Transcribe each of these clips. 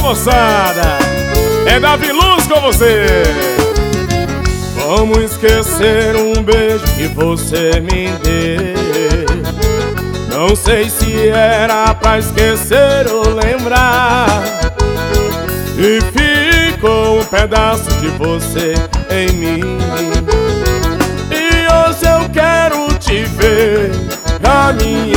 moçada! É Davi Luz com você! Como esquecer um beijo que você me deu? Não sei se era pra esquecer ou lembrar. E ficou um pedaço de você em mim. E hoje eu quero te ver pra me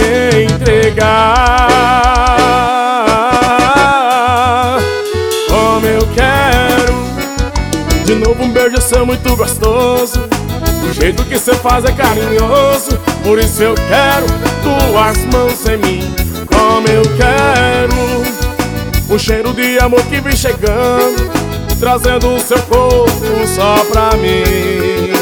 entregar. Como eu quero de novo um beijo seu muito gostoso. O jeito que cê faz é carinhoso. Por isso eu quero tuas mãos em mim. Como eu quero um cheiro de amor que vem chegando, trazendo o seu corpo só pra mim.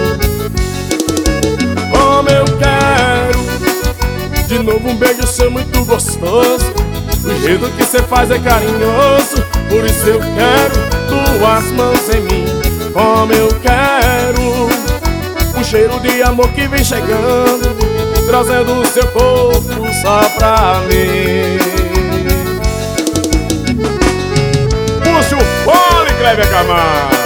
Como eu quero de novo um beijo seu muito gostoso. O jeito que cê faz é carinhoso. Por isso eu quero tuas mãos em mim. Como eu quero um cheiro de amor que vem chegando, trazendo o seu corpo só pra mim. Puxa o fole, Kleber Camargo.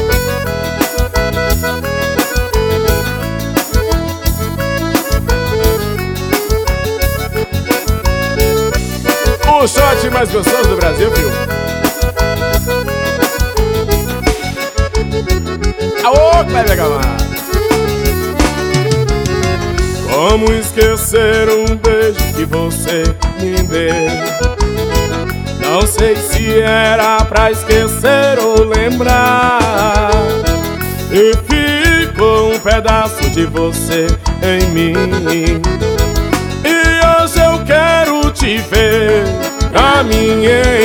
O shot mais gostoso do Brasil, viu? Aô, Kleber Camargo. Como esquecer um beijo que você me deu? Não sei se era pra esquecer ou lembrar. E ficou um pedaço de você em mim. E hoje eu quero te ver pra me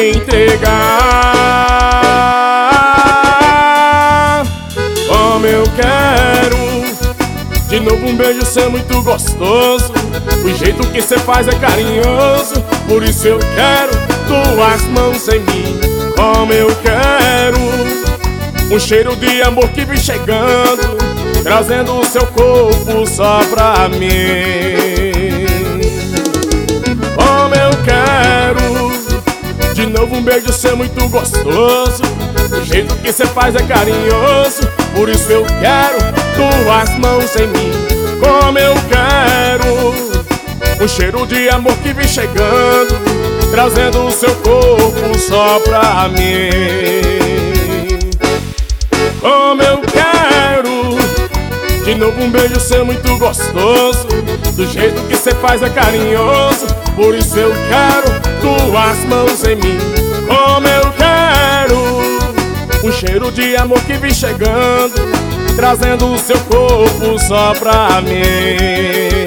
entregar. Como eu quero de novo um beijo seu muito gostoso. O jeito que cê faz é carinhoso. Por isso eu quero tuas mãos em mim. Como eu quero um cheiro de amor que vem chegando, trazendo o seu corpo só pra mim. Como eu quero de novo um beijo seu muito gostoso. O jeito que cê faz é carinhoso. Por isso eu quero tuas mãos em mim. Como eu quero um cheiro de amor que vem chegando, trazendo o seu corpo só pra mim. Como eu quero de novo um beijo seu muito gostoso. Do jeito que cê faz é carinhoso. Por isso eu quero tuas mãos em mim. Como eu quero um cheiro de amor que vem chegando, trazendo o seu corpo só pra mim.